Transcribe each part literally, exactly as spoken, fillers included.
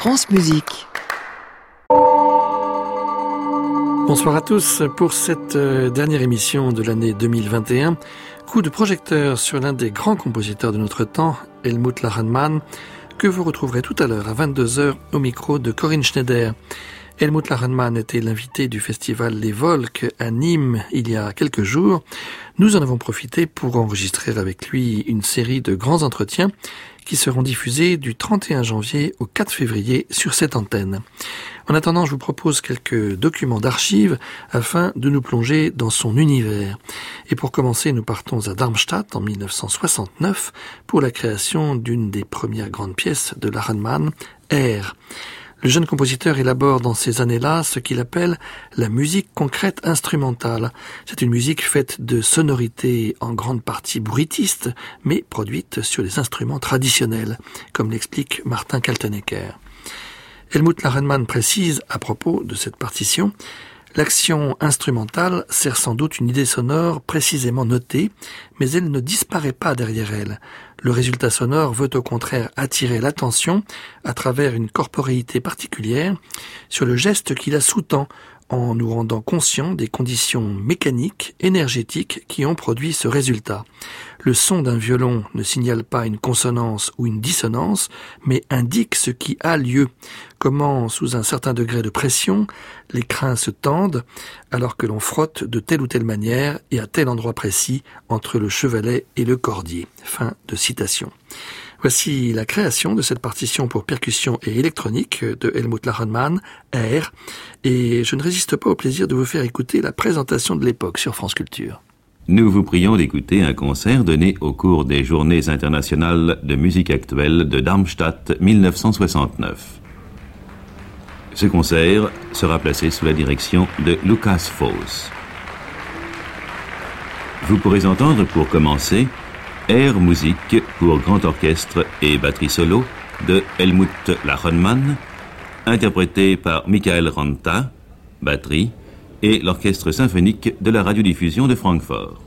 France Musique. Bonsoir à tous. Pour cette dernière émission de l'année deux mille vingt et un, coup de projecteur sur l'un des grands compositeurs de notre temps, Helmut Lachenmann, que vous retrouverez tout à l'heure à vingt-deux heures au micro de Corinne Schneider. Helmut Lachenmann était l'invité du festival Les Volques à Nîmes il y a quelques jours. Nous en avons profité pour enregistrer avec lui une série de grands entretiens qui seront diffusés du trente et un janvier au quatre février sur cette antenne. En attendant, je vous propose quelques documents d'archives afin de nous plonger dans son univers. Et pour commencer, nous partons à Darmstadt en mille neuf cent soixante-neuf pour la création d'une des premières grandes pièces de Lachenmann, Air. Le jeune compositeur élabore dans ces années-là ce qu'il appelle la musique concrète instrumentale. C'est une musique faite de sonorités en grande partie bruitistes, mais produite sur les instruments traditionnels, comme l'explique Martin Kaltenecker. Helmut Lachenmann précise, à propos de cette partition, l'action instrumentale sert sans doute une idée sonore précisément notée, mais elle ne disparaît pas derrière elle. Le résultat sonore veut au contraire attirer l'attention à travers une corporéité particulière sur le geste qui la sous-tend, en nous rendant conscients des conditions mécaniques, énergétiques qui ont produit ce résultat. Le son d'un violon ne signale pas une consonance ou une dissonance, mais indique ce qui a lieu, comment, sous un certain degré de pression, les crins se tendent, alors que l'on frotte de telle ou telle manière et à tel endroit précis entre le chevalet et le cordier. Fin de citation. Voici la création de cette partition pour percussion et électronique de Helmut Lachenmann, Air, et je ne résiste pas au plaisir de vous faire écouter la présentation de l'époque sur France Culture. Nous vous prions d'écouter un concert donné au cours des Journées internationales de musique actuelle de Darmstadt mille neuf cent soixante-neuf. Ce concert sera placé sous la direction de Lukas Foss. Vous pourrez entendre pour commencer Air musique pour grand orchestre et batterie solo de Helmut Lachenmann, interprété par Michael Ranta, batterie, et l'orchestre symphonique de la radiodiffusion de Francfort.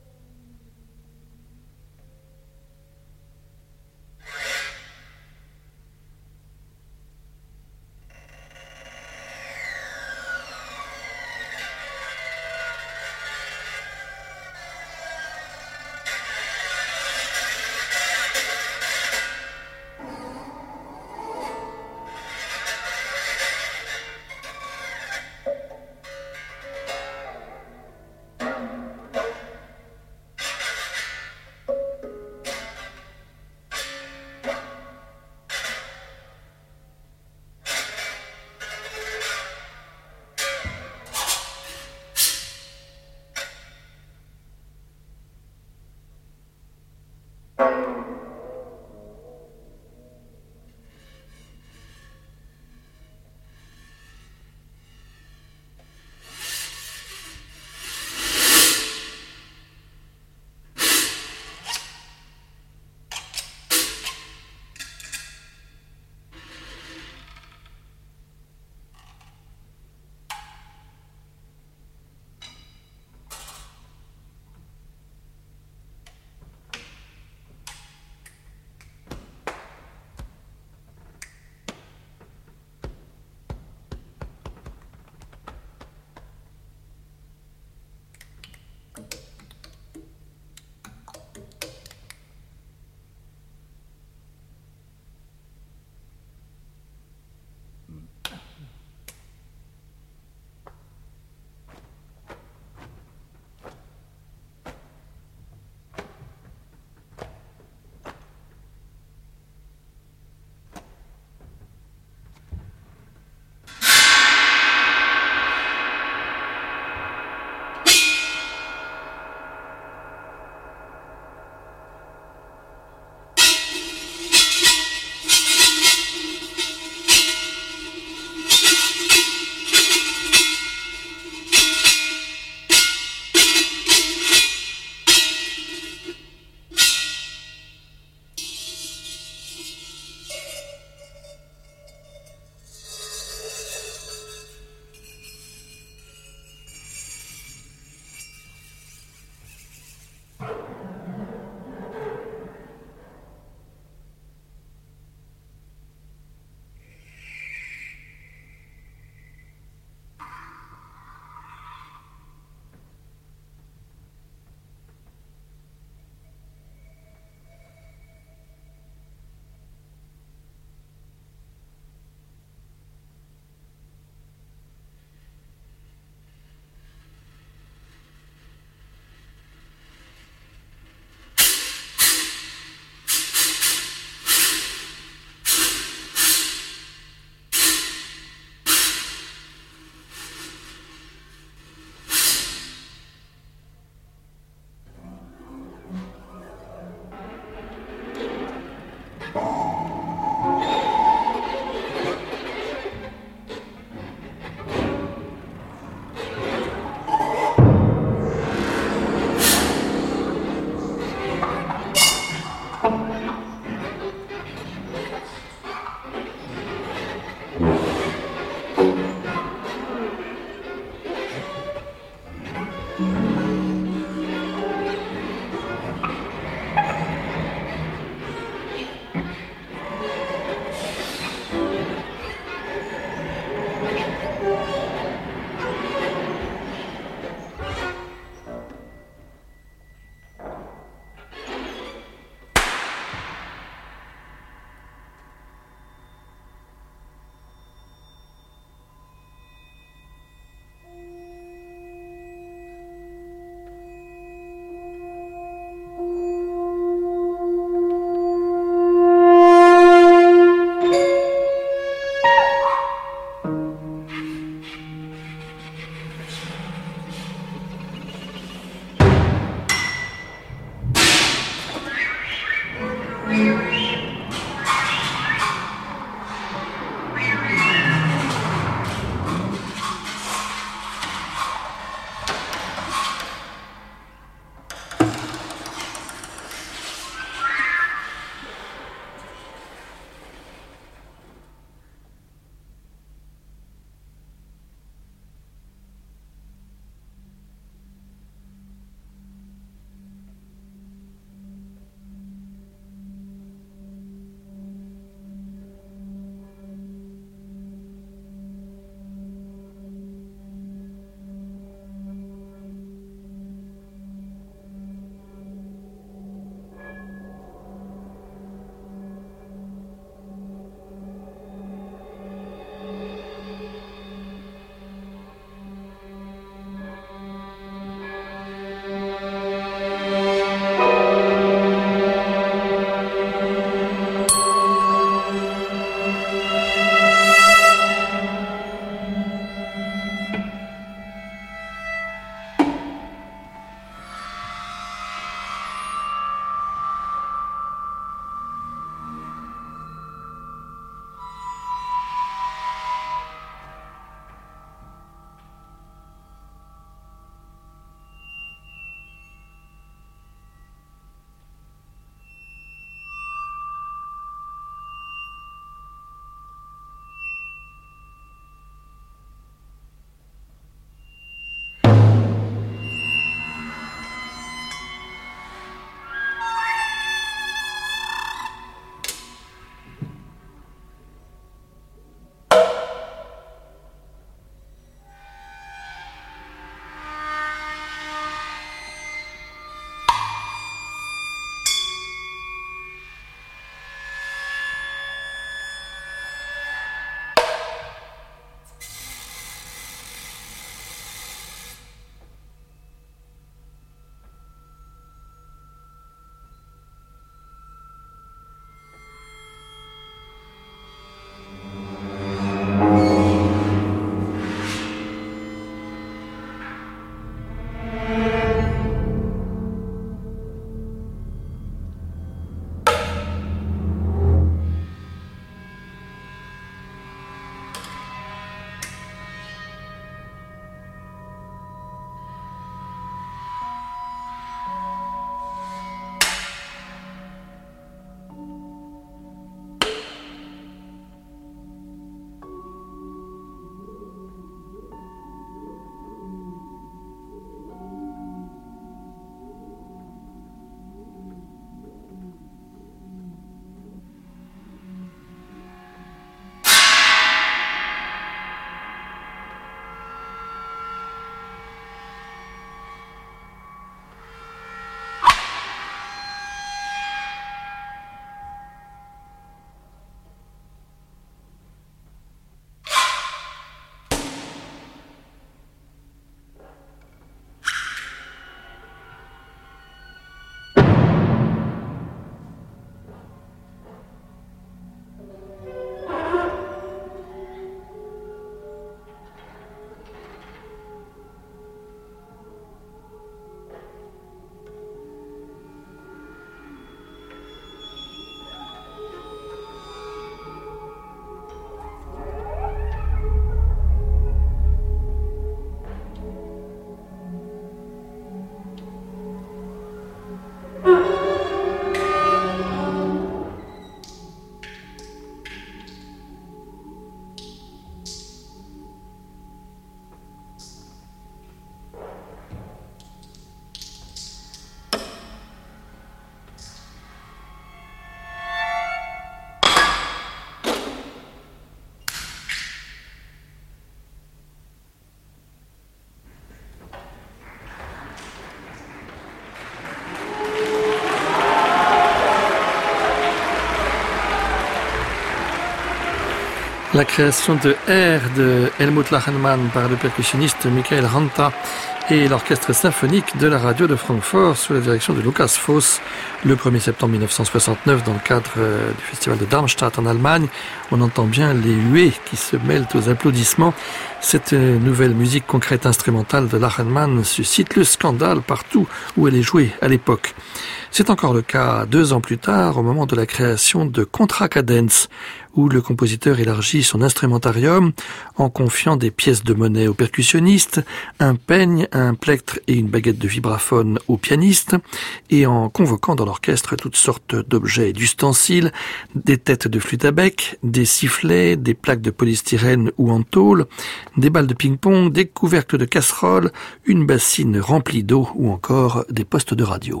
La création de Air de Helmut Lachenmann par le percussionniste Michael Ranta et l'orchestre symphonique de la radio de Francfort sous la direction de Lukas Voss le premier septembre mille neuf cent soixante-neuf dans le cadre du festival de Darmstadt en Allemagne. On entend bien les huées qui se mêlent aux applaudissements. Cette nouvelle musique concrète instrumentale de Lachenmann suscite le scandale partout où elle est jouée à l'époque. C'est encore le cas deux ans plus tard, au moment de la création de Contra Cadence, où le compositeur élargit son instrumentarium en confiant des pièces de monnaie au percussionniste, un peigne, un plectre et une baguette de vibraphone au pianiste, et en convoquant dans l'orchestre toutes sortes d'objets et d'ustensiles, des têtes de flûte à bec, des sifflets, des plaques de polystyrène ou en tôle, des balles de ping-pong, des couvercles de casseroles, une bassine remplie d'eau ou encore des postes de radio.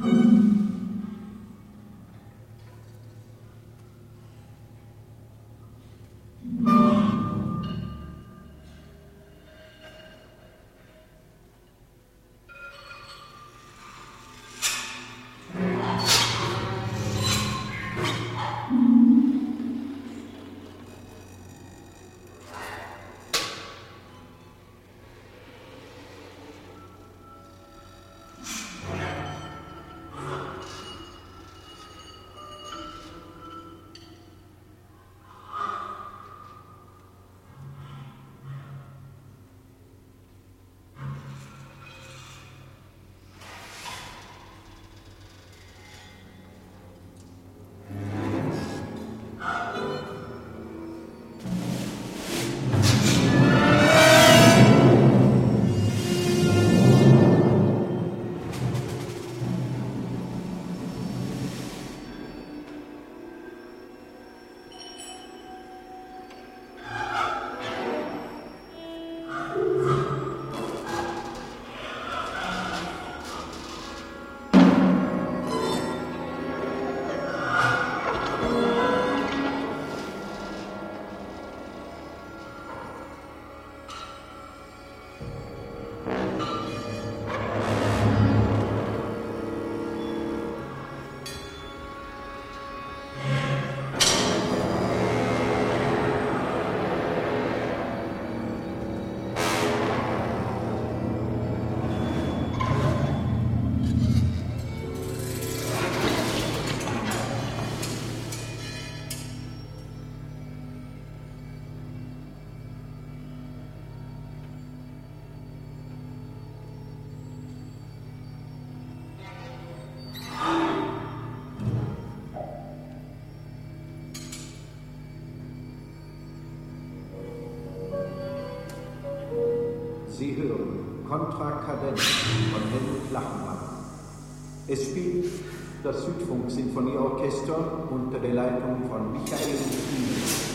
Sie hören Contra Cadenza von Helmut Lachmann. Es spielt das Südfunk-Sinfonieorchester unter der Leitung von Michael Thiele.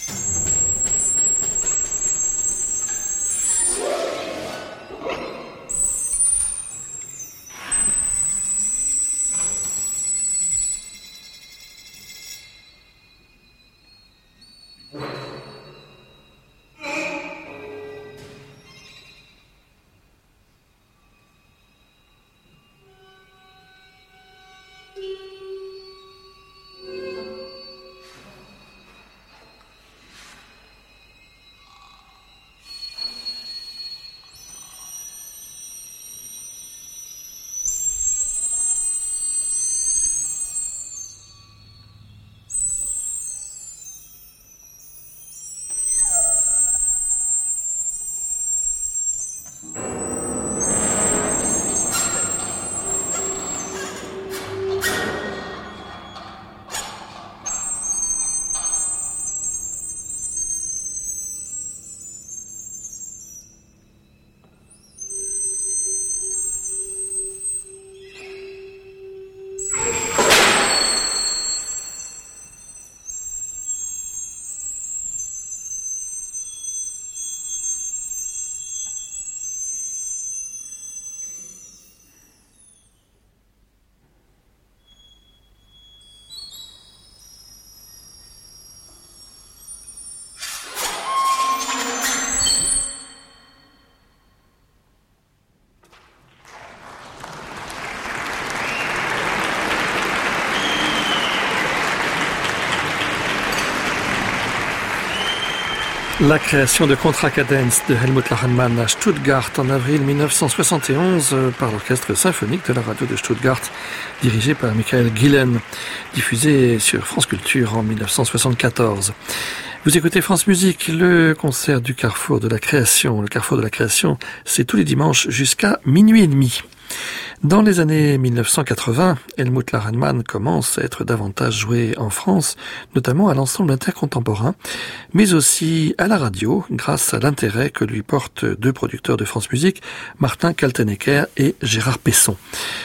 La création de Contra Cadence de Helmut Lachenmann à Stuttgart en avril mille neuf cent soixante et onze par l'orchestre symphonique de la radio de Stuttgart, dirigé par Michael Gillen, diffusé sur France Culture en mille neuf cent soixante-quatorze. Vous écoutez France Musique, le concert du Carrefour de la Création. Le Carrefour de la Création, c'est tous les dimanches jusqu'à minuit et demi. Dans les années mille neuf cent quatre-vingts, Helmut Lachenmann commence à être davantage joué en France, notamment à l'ensemble intercontemporain, mais aussi à la radio, grâce à l'intérêt que lui portent deux producteurs de France Musique, Martin Kaltenecker et Gérard Pesson.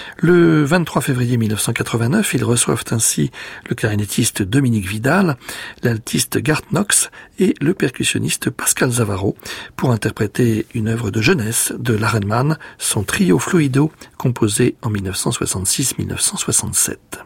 Le vingt-trois février mille neuf cent quatre-vingt-neuf, ils reçoivent ainsi le clarinettiste Dominique Vidal, l'altiste Gart Knox et le percussionniste Pascal Zavaro pour interpréter une œuvre de jeunesse de Lachenmann, son trio Fluido, composé en mille neuf cent soixante-six mille neuf cent soixante-sept.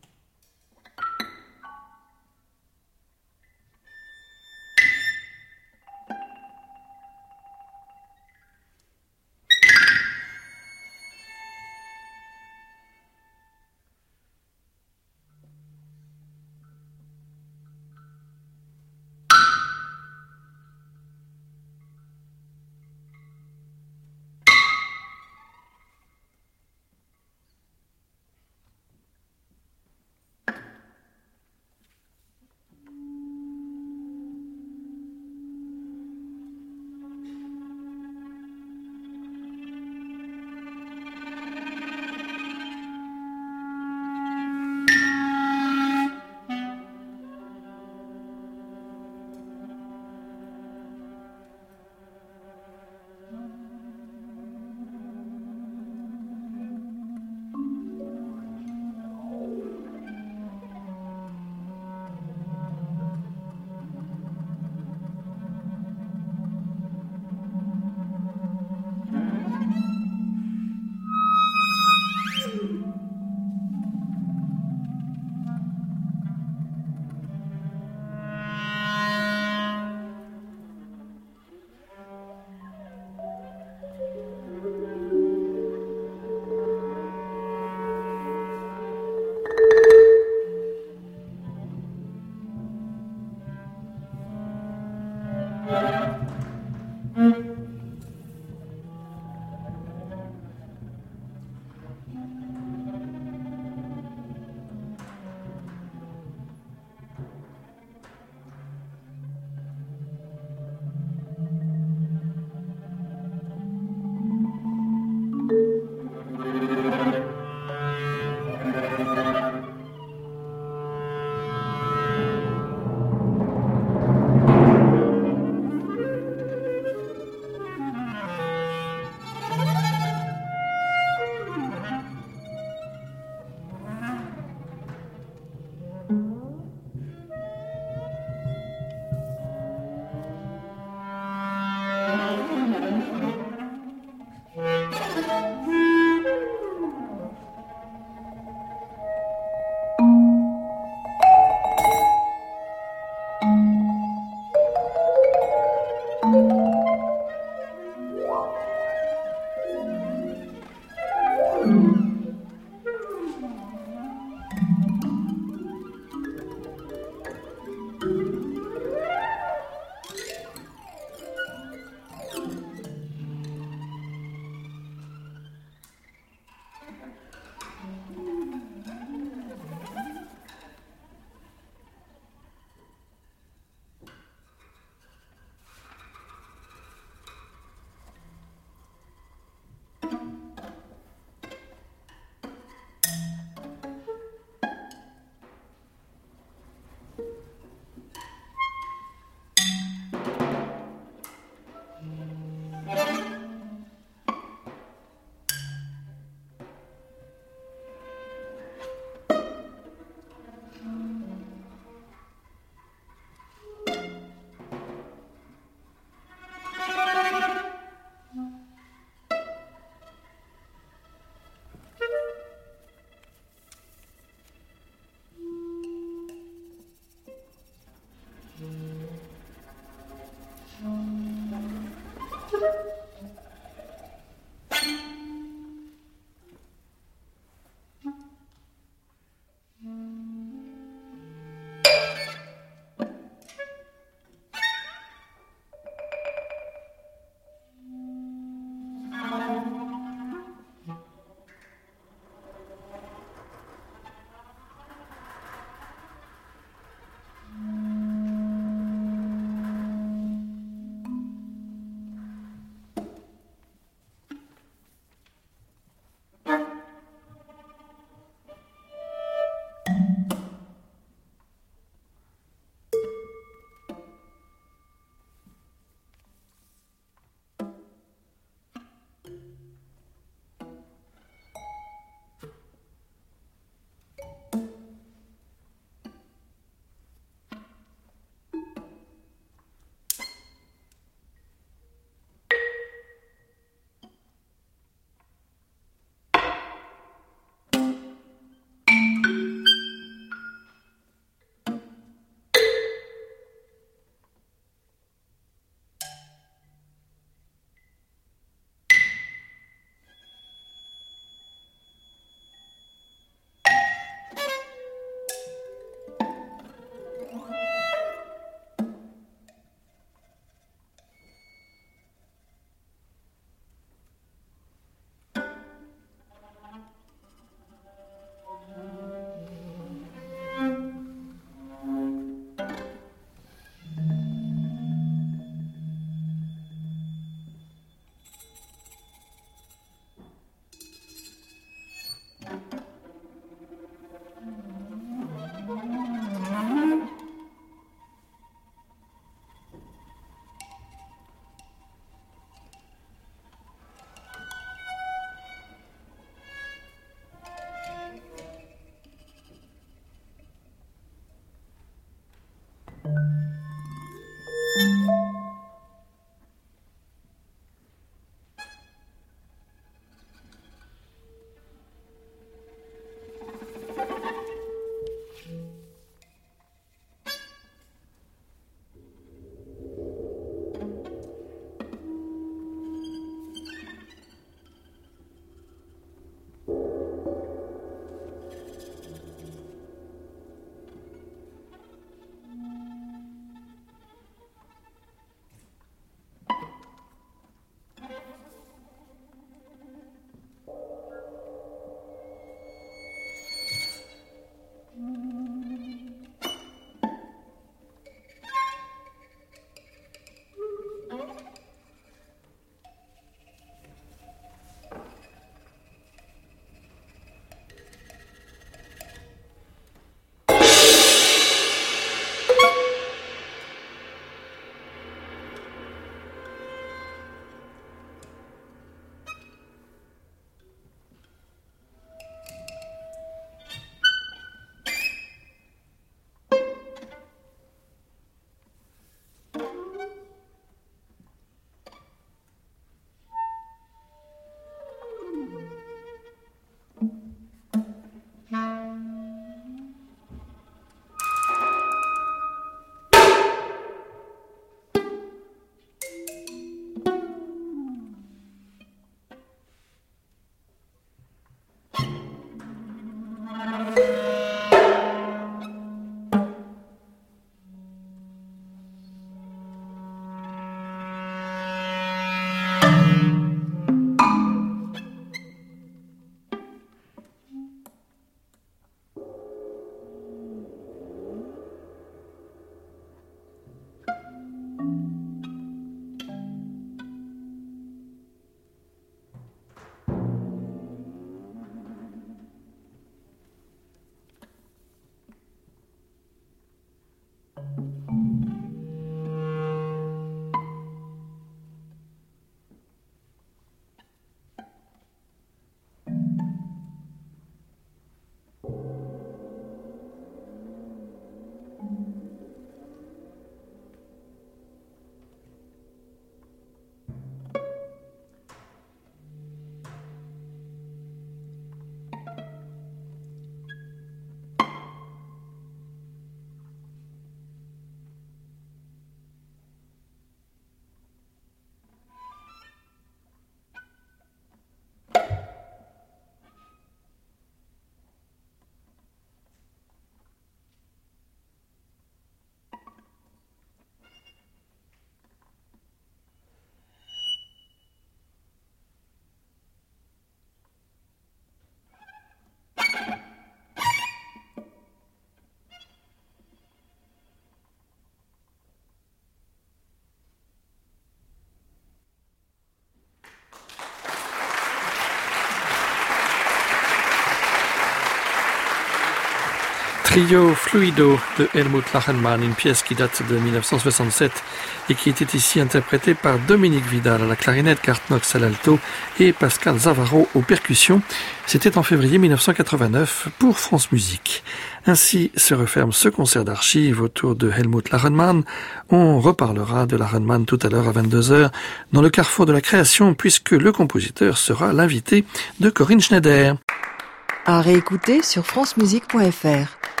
Trio Fluido de Helmut Lachenmann, une pièce qui date de mille neuf cent soixante-sept et qui était ici interprétée par Dominique Vidal à la clarinette, Gart Knox à l'alto et Pascal Zavaro aux percussions. C'était en février mille neuf cent quatre-vingt-neuf pour France Musique. Ainsi se referme ce concert d'archives autour de Helmut Lachenmann. On reparlera de Lachenmann tout à l'heure à vingt-deux heures dans le carrefour de la création puisque le compositeur sera l'invité de Corinne Schneider. À réécouter sur francemusique point f r.